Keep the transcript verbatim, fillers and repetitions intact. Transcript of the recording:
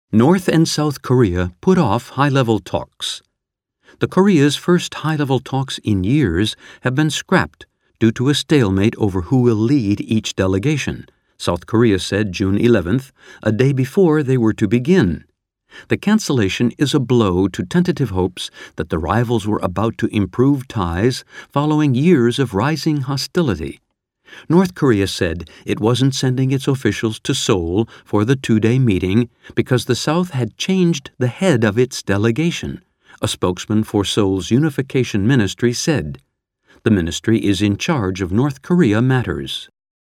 North and South Korea put off high-level talks. The Korea's first high-level talks in years have been scrapped due to a stalemate over who will lead each delegation, South Korea said June eleventh, a day before they were to begin. The cancellation is a blow to tentative hopes that the rivals were about to improve ties following years of rising hostility. North Korea said it wasn't sending its officials to Seoul for the two-day meeting because the South had changed the head of its delegation, a spokesman for Seoul's Unification Ministry said. The ministry is in charge of North Korea matters.